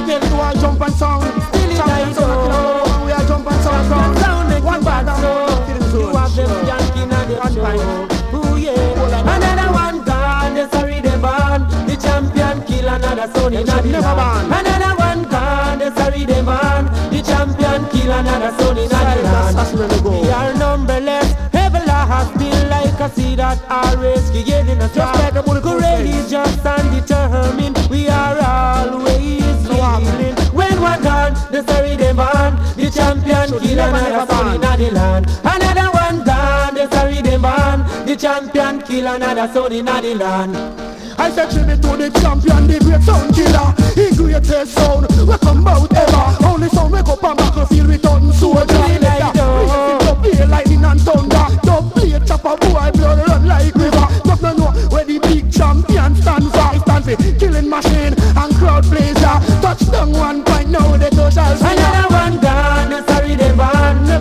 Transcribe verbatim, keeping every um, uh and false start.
again to our jump and sound. Still in I know. We are jump and sound. Sound make One you bad bad so. You have them Yankee na the show. Ooh yeah. Another one gone, the sorry they born. The champion kill another son in the land. Another one gone, the sorry they born. The champion kill another son in the land. We are numberless. Everlasting like a seed that always creating a star. Courageous and determined. We are always healing. When one gone, the sorry they born. The champion kill another son in the land. Another one gone, the sorry they born. The champion kill another son in the land. I said tribute to the champion, the great sound killer. He greatest sound, we come out ever. Only sound wake up and battlefield with on soldier. Don't play lightning and thunder. Don't play chopper boy, blood run like river. Don't know where the big champion stand for. Stand for kill